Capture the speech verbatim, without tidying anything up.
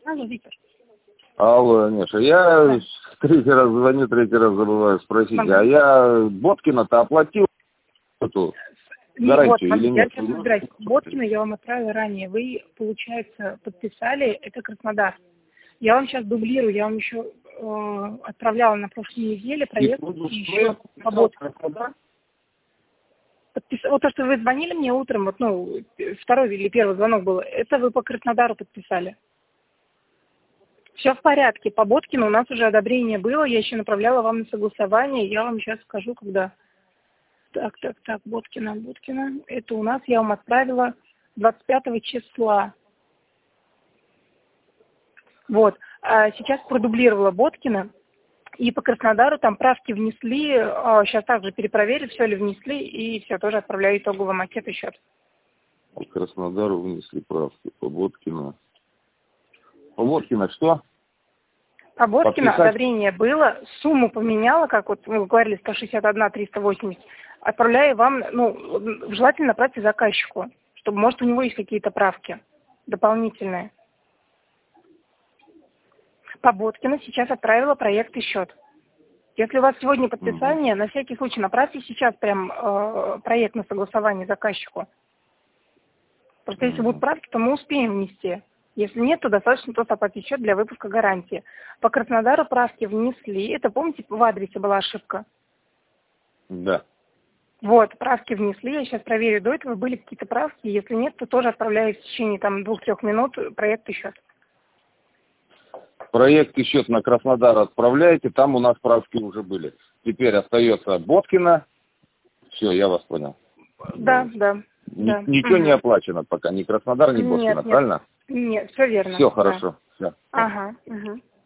Алло, Виктор. Алло, Миша, я да. третий раз звоню, третий раз забываю спросить, ага. а я Боткина-то оплатил эту не, гарантию вот, или нет? Я сейчас разбираюсь. Боткина я вам отправила ранее. Вы, получается, подписали, это Краснодар. Я вам сейчас дублирую, я вам еще э, отправляла на прошлой неделе проект и еще по Боткину. Подпис... Вот то, что вы звонили мне утром, вот, ну, второй или первый звонок был, это вы по Краснодару подписали. Все в порядке. По Боткину у нас уже одобрение было, я еще направляла вам на согласование, я вам сейчас скажу, когда... Так, так, так, Боткина, Боткина. Это у нас я вам отправила двадцать пятого числа. Вот. А сейчас продублировала Боткина. И по Краснодару там правки внесли. Сейчас также перепроверю, все ли внесли. И все, тоже отправляю итоговый макет и счет. По Краснодару внесли правки. По Боткину. По Боткину что? По Боткину одобрение было. Сумму поменяла, как вот мы говорили, сто шестьдесят один триста восемьдесят. Отправляю вам, ну, желательно направьте заказчику, чтобы, может, у него есть какие-то правки дополнительные. По Боткину сейчас отправила проект и счет. Если у вас сегодня подписание, угу. на всякий случай направьте сейчас прям э, проект на согласование заказчику. Просто угу. если будут правки, то мы успеем внести. Если нет, то достаточно просто оплатить счет для выпуска гарантии. По Краснодару правки внесли. Это, помните, в адресе была ошибка? Да. Вот, правки внесли, я сейчас проверю, до этого были какие-то правки, если нет, то тоже отправляю в течение там двух-трех минут проект и счет. Проект и счет на Краснодар отправляете, там у нас правки уже были. Теперь остается Боткина. Все, я вас понял. Да, да. Н- да. Ничего угу. не оплачено пока, ни Краснодар, ни Боткина, нет, правильно? Нет, все верно. Все да. хорошо. Все. Ага. Угу.